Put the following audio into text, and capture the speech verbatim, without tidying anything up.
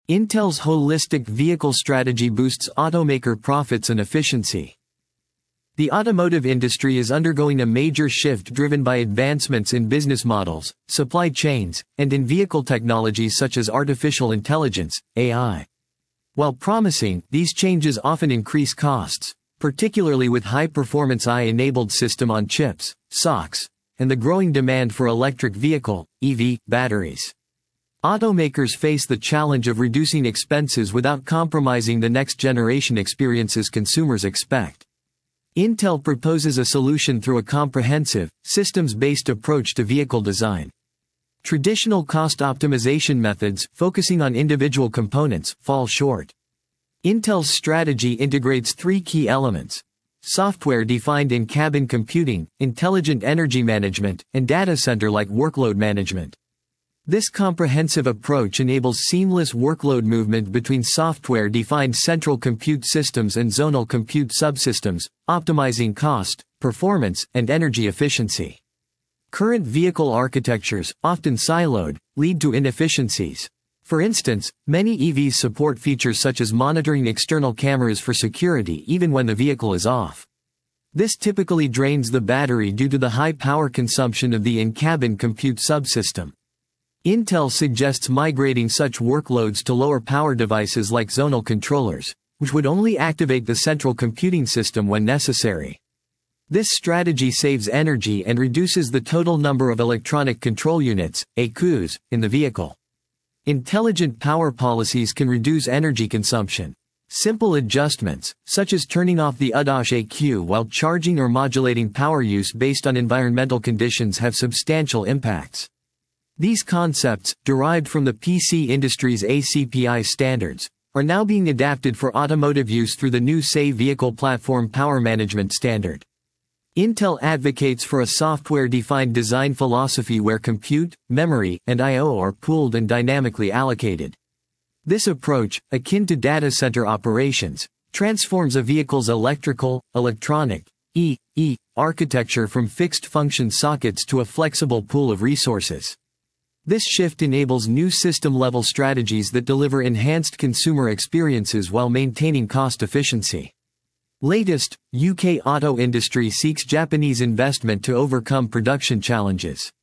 Intel's holistic vehicle strategy boosts automaker profits and efficiency. The automotive industry is undergoing a major shift driven by advancements in business models, supply chains, and in vehicle technologies such as artificial intelligence, A I. While promising, these changes often increase costs, particularly with high-performance A I-enabled system-on-chips, S O Cs, and the growing demand for electric vehicle, E V, batteries. Automakers face the challenge of reducing expenses without compromising the next-generation experiences consumers expect. Intel proposes a solution through a comprehensive, systems-based approach to vehicle design. Traditional cost optimization methods, focusing on individual components, fall short. Intel's strategy integrates three key elements: software-defined in-cabin computing, intelligent energy management, and data center-like workload management. This comprehensive approach enables seamless workload movement between software-defined central compute systems and zonal compute subsystems, optimizing cost, performance, and energy efficiency. Current vehicle architectures, often siloed, lead to inefficiencies. For instance, many E Vs support features such as monitoring external cameras for security even when the vehicle is off. This typically drains the battery due to the high power consumption of the in-cabin compute subsystem. Intel suggests migrating such workloads to lower power devices like zonal controllers, which would only activate the central computing system when necessary. This strategy saves energy and reduces the total number of electronic control units, E C Us, in the vehicle. Intelligent power policies can reduce energy consumption. Simple adjustments, such as turning off the A D A S E Q while charging or modulating power use based on environmental conditions, have substantial impacts. These concepts, derived from the P C industry's A C P I standards, are now being adapted for automotive use through the new S A Vehicle Platform Power Management Standard. Intel advocates for a software-defined design philosophy where compute, memory, and I O are pooled and dynamically allocated. This approach, akin to data center operations, transforms a vehicle's electrical, electronic, E E architecture from fixed-function sockets to a flexible pool of resources. This shift enables new system-level strategies that deliver enhanced consumer experiences while maintaining cost efficiency. Latest, U K auto industry seeks Japanese investment to overcome production challenges.